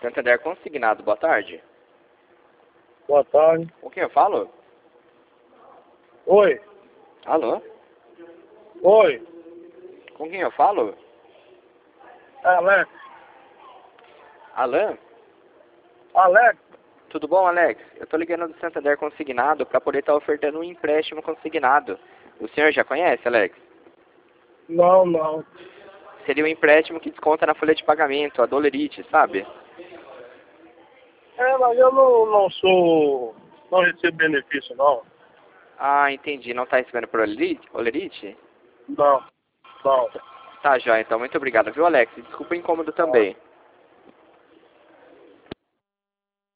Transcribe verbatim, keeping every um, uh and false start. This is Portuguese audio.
Santander Consignado, boa tarde. Boa tarde. Com quem eu falo? Oi. Alô? Oi. Com quem eu falo? Alex. Alan? Alex? Tudo bom, Alex? Eu tô ligando do Santander Consignado para poder estar ofertando um empréstimo consignado. O senhor já conhece, Alex? Não, não. Seria um empréstimo que desconta na folha de pagamento, a Dolerite, sabe? É, mas eu não, não sou... Não recebo benefício, não. Ah, entendi. Não tá recebendo por Olerite? Olerite? Não. Não. Tá, já, então. Muito obrigado, viu, Alex? Desculpa o incômodo Tá. também.